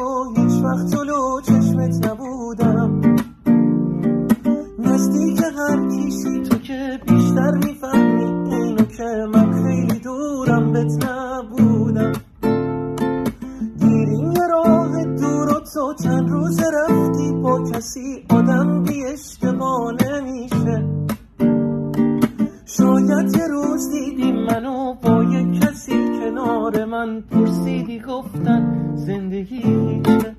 و هیچ وقت جلو چشمت نبودم. نزدیک هر کیشی تو که بیشتر میفهمی اینو که من خیلی دورم بهت نبودم. گیریم یه راه دور و تو چند روز رفتی با کسی، آدم بی اشتباه نمیشه. شاید یه روز دیدی منو با یه کسی کنار من، پرسیدی گفتن زندگی هیچه.